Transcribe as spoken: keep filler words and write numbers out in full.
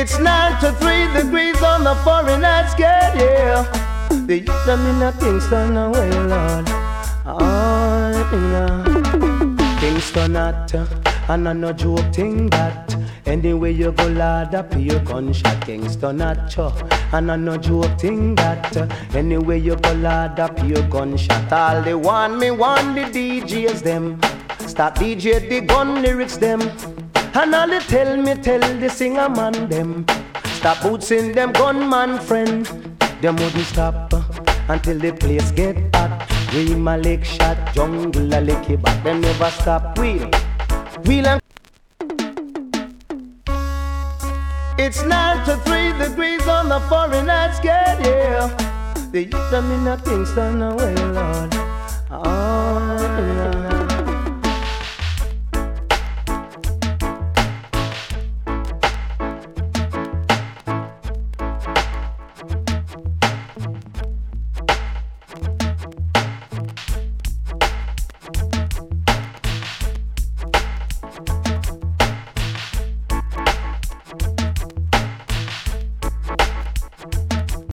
It's ninety-three degrees on the foreign outskirts, yeah. The youth them in a Kingston, oh well, Lord. Oh, yeah. Kingston at, and I no joke thing that. Anyway you go, Lord, up your gunshot. Kingston at, and I no joke thing that. Anyway you go, Lord, up your gunshot. All they want me, want the D Js them. Start D J the gun lyrics them. And all they tell me, tell the singer man them. Stop bootsing them gunman friend. Them wouldn't stop uh, until the place get hot. Real my leg shot, jungle a licky, but they never stop. Wheel, wheel and it's ninety-three degrees on the foreign outskirts, yeah. The youth them in a Kingston, oh well, Lord. Oh, yeah.